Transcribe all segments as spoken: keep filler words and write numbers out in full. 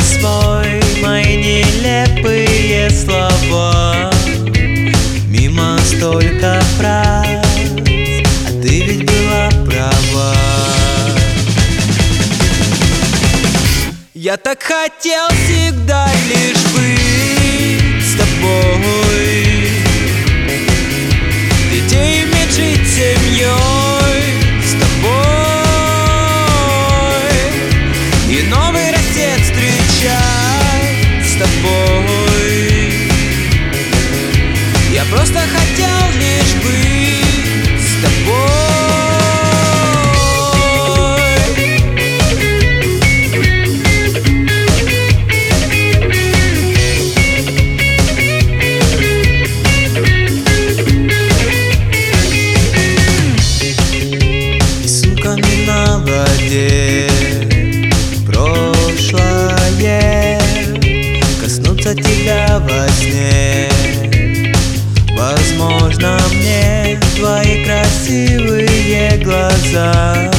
свой мои нелепые слова. Мимо столько фраз, а ты ведь была права. Я так хотел всегда лишь быть с тобой, детей иметь, жить семьей с тобой и новый рассвет встречать с тобой. Я просто хотел лишь быть с тобой. На воде прошлое, коснуться тебя во сне. Возможно, мне твои красивые глаза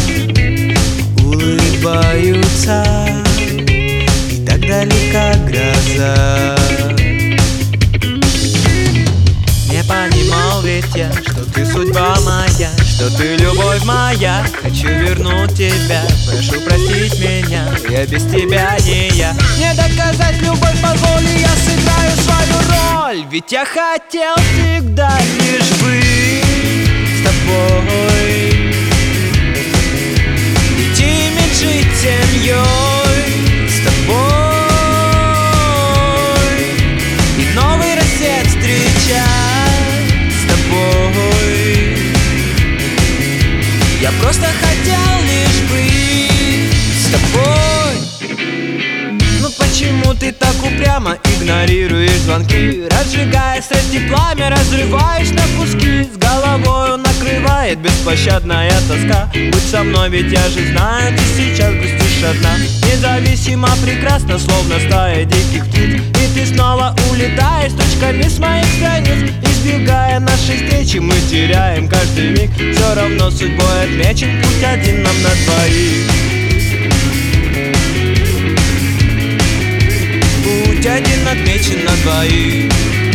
улыбаются, и так далека гроза. Не понимал ведь я, что ты судьба моя, что ты любовь моя. Хочу вернуть тебя, прошу простить меня, я без тебя не я. Мне доказать любовь позволь, я сыграю свою роль. Ведь я хотел всегда лишь быть с тобой, детей иметь, жить семьей с тобой и новый рассвет встречать с тобой. Я просто хотел лишь быть с тобой. Ну почему ты так упрямо игнорируешь звонки, разжигая страсти пламя, разрываешь на куски. С головою накрывает беспощадная тоска. Будь со мной, ведь я же знаю, ты сейчас грустишь одна. Независимо прекрасно, словно стая диких птиц, и ты снова улетаешь строчками с моих страниц. Избегая нашей встречи, мы теряем каждый миг. Все равно судьбой отмечен путь один нам на двоих. Путь один отмечен на двоих.